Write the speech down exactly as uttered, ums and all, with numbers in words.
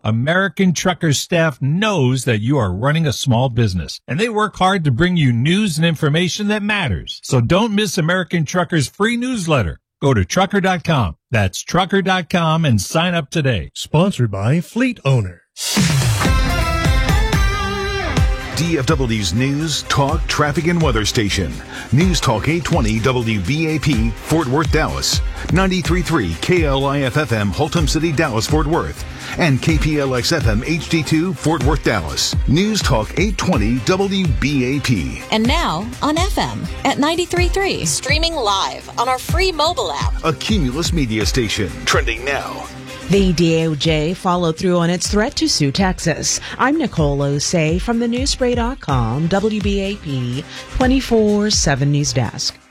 American Trucker staff knows that you are running a small business, and they work hard to bring you news and information that matters. So don't miss American Trucker's free newsletter. Go to trucker dot com. That's trucker dot com and sign up today. Sponsored by Fleet Owner. D F W's News, Talk, Traffic, and Weather Station. News Talk eight twenty W B A P, Fort Worth, Dallas. ninety-three point three K L I F F M, Haltom City, Dallas, Fort Worth. And K P L X F M H D two, Fort Worth, Dallas. News Talk eight twenty W B A P. And now on F M at ninety-three point three. Streaming live on our free mobile app. A Cumulus media station. Trending now. The D O J followed through on its threat to sue Texas. I'm Nicole Osei from the newspray dot com W B A P twenty-four seven News Desk.